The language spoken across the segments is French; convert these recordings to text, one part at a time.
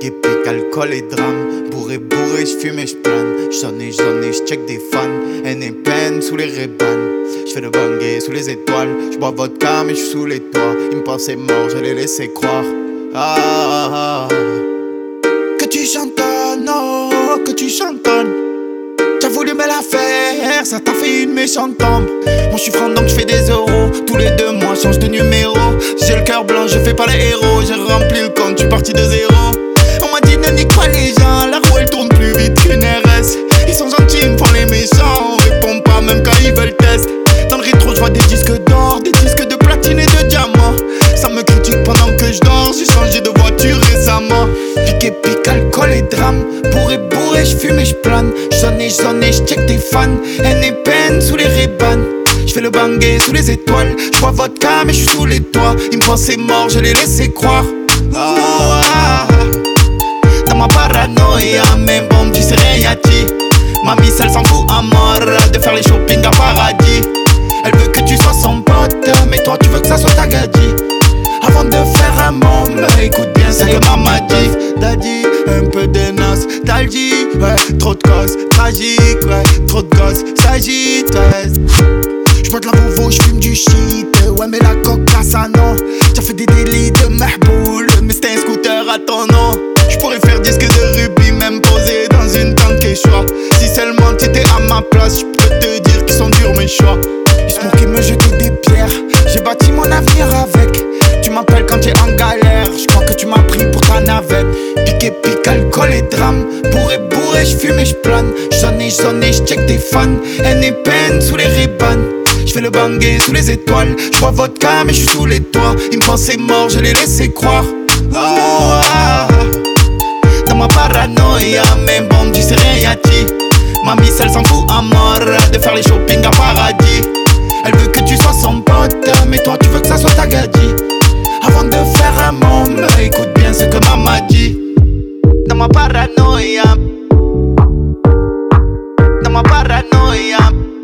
Pique, alcool et drame. Bourré, j'fume et j'plane. J'sonne, j'check des fans. Haine et peine sous les Ray-Ban. J'fais le bangé sous les étoiles. J'bois vodka mais j'suis sous les toits. Ils me pensaient mort, je les laissais croire. Que tu chantonnes, oh, que tu chantonnes. T'as voulu me la faire, ça t'a fait une méchante tombe. Moi j'suis franc donc j'fais des euros. Tous les 2 mois change de numéro. J'ai le cœur blanc, je fais pas les héros. J'ai rempli le compte, j'suis parti de zéro. On m'a dit ne nique pas les gens, la roue elle tourne plus vite qu'une RS. Ils sont gentils, ils me font les méchants. On répond pas même quand ils veulent test. Dans le rétro j'vois des disques d'or, des disques de platine et de diamant. Ça me critique pendant que je dors, j'ai changé de voiture récemment. Pique, alcool et drame. Bourré, j'fume et j'plane. J'sonne, j'check des fans. Haine et peine sous les Ray-Ban. J'fais le bangé sous les étoiles. J'bois vodka mais j'suis sous les toits. Ils me pensaient mort, je les laissais croire. Dans ma paranoïa, même bon tu sais rien dit. Mamie elle s'en fout à mort de faire les shopping à paradis. Elle veut que tu sois son pote, mais toi tu veux que ça soit ta gadie. Avant de faire un môme, écoute bien ce que maman dit. Daddy, un peu de nostalgie, ouais, trop de causes tragiques, ouais, trop de gosses s'agitent, ouais. J'bois de la bouffe, j'fume du shit, ouais mais la coca ça non. T'as fait des délits de mahboul, mais c'était un scooter à ton nom. J'pourrais faire disque de rubis, même posé dans une tente quechua. Si seulement t'étais à ma place, j'peux te dire qu'ils sont durs mes choix. Ils se moquaient, me jeter des pierres, j'ai bâti mon avenir avec. Tu m'appelles quand t'es en galère, j'crois que tu m'as pris pour ta navette. Pique, alcool et drame. Bourré, j'fume et j'plane. J'sonne, j'check des fans. Haine et peine sous les Ray-Ban. J'fais le bangé sous les étoiles. J'bois vodka mais j'suis sous les toits. Ils me pensaient mort, je les laissais croire. Dans ma paranoïa, même bon tu sais rien dit. Mamie elle s'en fout à mort de faire les shopping à paradis. Elle veut que tu sois son pote, mais toi tu veux que ça soit ta gadie. Avant de faire un môme, écoute bien ce que maman dit. Dans ma paranoïa, dans ma paranoïa,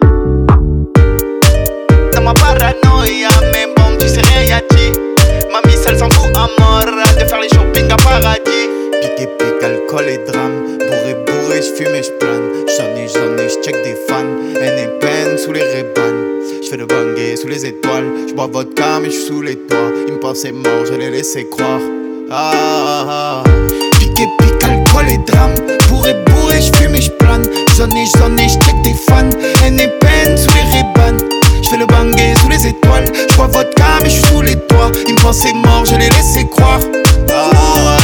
dans ma paranoïa, mais bon tu sais rien dit. Mamie elle s'en fout à mort de faire les shopping à paradis. Pique, alcool et drame. Bourré, j'fume et j'plane. J'sonne, j'check des fans. Haine et peine sous les Ray-Ban. J'fais le bangé sous les étoiles. J'bois vodka mais j'suis sous les toits. Ils me pensaient mort, je les laissais croire. Pique, alcool et drame. Bourré, j'fume et j'plane. J'sonne, j'check des fans. Haine et peine sous les Ray-Ban. J'fais le bangé sous les étoiles. J'bois vodka mais j'suis sous les toits. Ils me pensaient mort, je les laissais croire.